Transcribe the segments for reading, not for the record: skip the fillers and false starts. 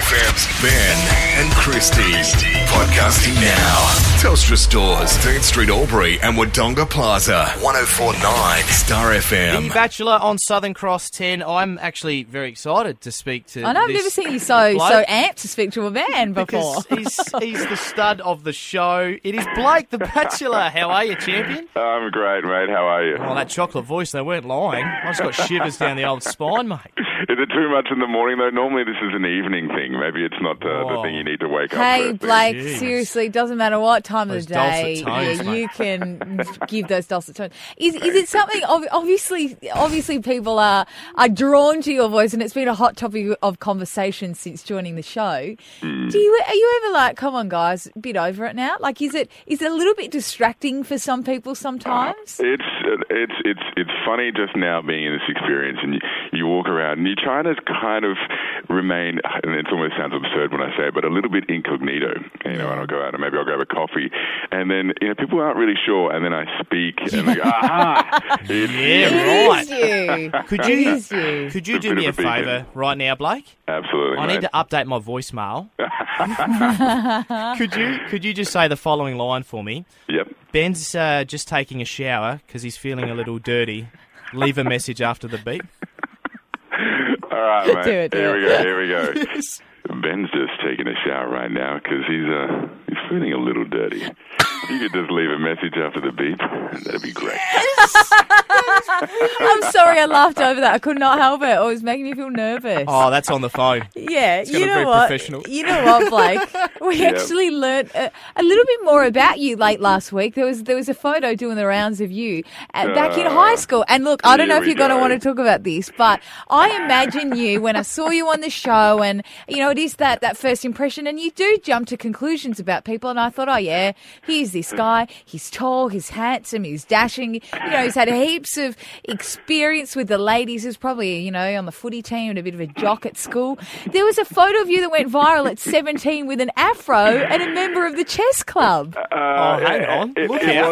FM's Ben and Christy. Podcasting now. Telstra Stores, Dean Street, Albury and Wodonga Plaza. 104.9 Star FM. The Bachelor on Southern Cross 10. I'm actually very excited to speak to I know, I've this never seen you so amped to speak to a man before. Because he's the stud of the show. It is Blake, the Bachelor. How are you, champion? I'm great, mate. How are you? Oh, that chocolate voice, they weren't lying. I just got shivers down the old spine, mate. Is it too much in the morning, though? Normally this is an evening thing. Maybe it's not the thing you need to wake up Hey, first. Blake, Jeez. seriously, it doesn't matter what time Those of the day. dulcet tones, mate. You can give those dulcet tones. Is it something, obviously people are drawn to your voice, and it's been a hot topic of conversation since joining the show. Are you ever like, come on guys, a bit over it now? Like, is it a little bit distracting for some people sometimes? It's funny just now being in this experience, and you walk around and you're trying to kind of remain, and it almost sounds absurd when I say it, but a little bit incognito. And I'll go out and maybe I'll grab a coffee, and then people aren't really sure, and then I speak, and they go, aha! Yeah, right. It is you. Could you do me a favour right now, Blake? Absolutely, I mate. need to update my voicemail. Could you just say the following line for me? Yep. Ben's just taking a shower because he's feeling a little dirty. Leave a message after the beep. All right, mate. Here we go. Yes. Ben's just taking a shower right now because he's feeling a little dirty. If you could just leave a message after the beep, that'd be great. I'm sorry I laughed over that. I could not help it. It was making me feel nervous. Oh, that's on the phone. Yeah, It's gonna be professional. You know what, Blake? We actually learnt a little bit more about you late last week. There was a photo doing the rounds of you back in high school. And look, I don't know if you're going to want to talk about this, but I imagine you when I saw you on the show, and it is that first impression, and you do jump to conclusions about people. And I thought, oh yeah, here's this guy. He's tall, he's handsome, he's dashing. He's had heaps of experience with the ladies. He's probably on the footy team and a bit of a jock at school. There was a photo of you that went viral at 17 with an afro and a member of the chess club. Hang on. It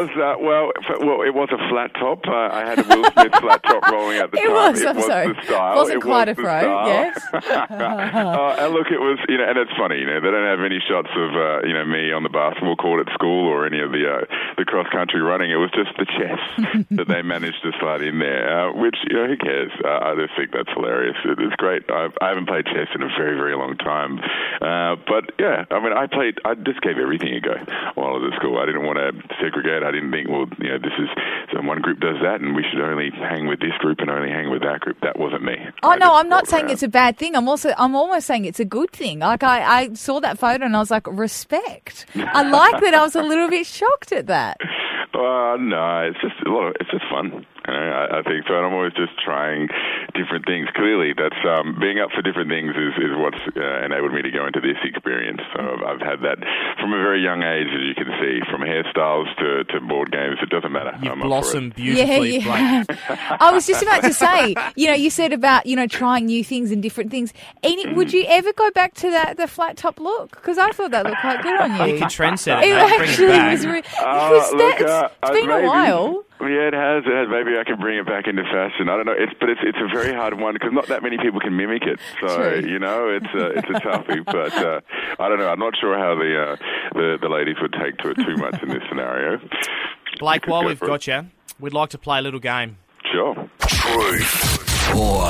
was a flat top. I had a Will Smith flat top rolling out the top. I'm sorry. The style. It wasn't quite a fro, yes. And look, it was, and it's funny, they don't have any shots of, me on the basketball court at school or any of the cross-country running. It was just the chess that they managed to slide in there, which, who cares? I just think that's hilarious. It's great. I haven't played chess in a very, very long time. But, yeah, I just gave everything a go while I was at school. I didn't want to segregate. I didn't think, so one group does that and we should only hang with this group and only hang with that group. That wasn't me. Oh, no, I'm not saying it's a bad thing. I'm almost saying it's a good thing. Like, I saw that photo and I was like, respect. I like that. I was a little bit shocked at that. No, it's just fun. I think so, and I'm always just trying different things. Clearly, that's being up for different things is what's enabled me to go into this experience. So I've had that from a very young age, as you can see, from hairstyles to board games. It doesn't matter. You blossom beautifully, Blake. I was just about to say, you said about trying new things and different things. Would you ever go back to the flat top look? Because I thought that looked quite good on you. You can trendset It it. actually was. It's been a while. Yeah, it has. Maybe I can bring it back into fashion. I don't know. It's a very hard one because not that many people can mimic it. So True. it's a toughie. But I don't know. I'm not sure how the ladies would take to it too much in this scenario. Blake, while we've got you, we'd like to play a little game. Sure. Truth or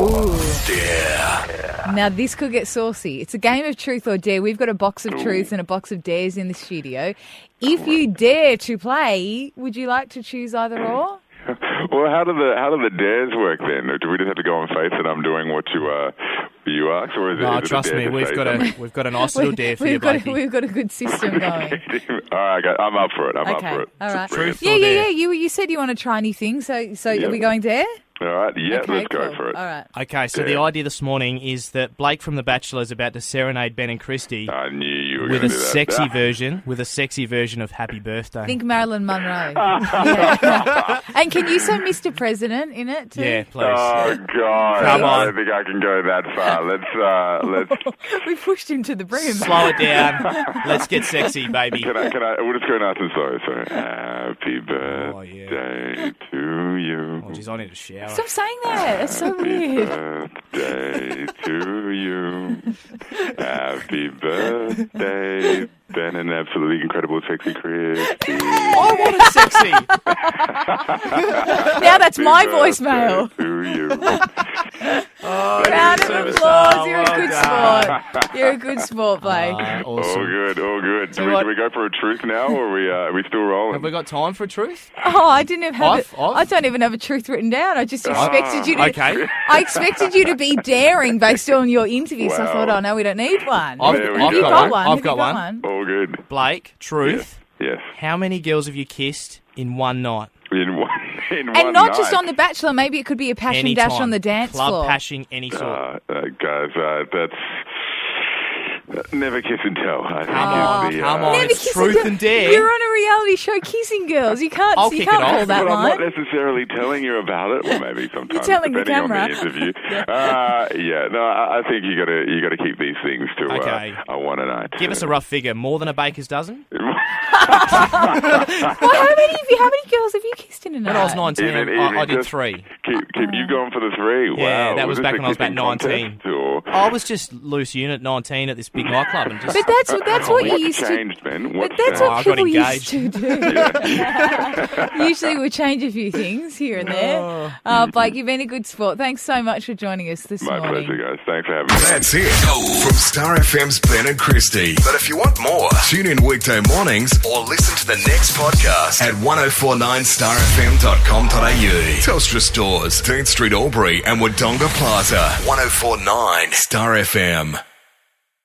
dare. Now, this could get saucy. It's a game of truth or dare. We've got a box of truths and a box of dares in the studio. If you dare to play, would you like to choose either or? Well, how do the dares work then? Do we just have to go on faith that I'm doing what you ask, or is No, it? Trust me, we've got a nice little dare for you, Blakey. We've got a good system going. All right, I'm up for it. I'm up for it. All right. Truth or Yeah. dare? You said you want to try new things, so are we going dare? All right, yeah, Okay, let's go cool. for it. All right. Okay, so the idea this morning is that Blake from The Bachelor is about to serenade Ben and Christy I knew you were with going a to do that. sexy version of Happy Birthday. Think Marilyn Monroe. Yeah. And can you say Mr. President in it too? Yeah, please. Oh God! Come on. I don't think I can go that far. Let's. We pushed him to the brim. Slow it down. Let's get sexy, baby. Can I? We'll just go nice and slow. So, happy Oh, birthday to you. Oh, geez, I need a shower. Stop saying that. It's so weird. Birthday to you. Happy birthday, Ben and absolutely incredible sexy Christy. I wanted sexy. Now that's my voicemail. To you. Round of applause. You're a good sport. You're a good sport, Blake. Awesome. All good. So Do what- we go for a truth now, or are we still rolling? Have we got time for a truth? Oh, I didn't have I've- it. I don't even have a truth written down. I just expected you to. Okay. I expected you to be daring based on your interview. So I Wow. thought, oh no, we don't need one. I've, There we I've go. got one. Have I've you got one. All good. Blake, truth. Yes. How many girls have you kissed in one night? In one And one not night. just on The Bachelor. Maybe it could be a passion Anytime. dash on the dance Club floor. pashing, any sort. Guys, that's never kiss and tell. I think Come is the, on. Never It's kissing truth girls. and dare. You're on a reality show kissing girls. You can't. I'll You kick can't it off. pull that But I'm not line. necessarily telling you about it. Well, maybe sometimes telling the depending camera. on the interview. I think you got to keep these things to Okay. a one a night. Give us a rough figure. More than a baker's dozen? Well, how many girls have you kissed in a night? When I was 19, Even I did just 3. Keep you going for the 3. Yeah, wow. that was this back a when I was about kissing 19. contest, or- I was just loose unit 19 at this big nightclub and just... But that's what you What's used to. changed, Ben? But What's that's Oh, what I got people used engaged. to do. Usually we change a few things here and there. Blake, you've been a good sport. Thanks so much for joining us this My morning. pleasure, guys. Thanks for having me. That's it from Star FM's Ben and Christy. But if you want more, tune in weekday mornings or listen to the next podcast at 1049starfm.com.au. Telstra Stores, Dean Street, Albury and Wodonga Plaza. 1049 Star FM.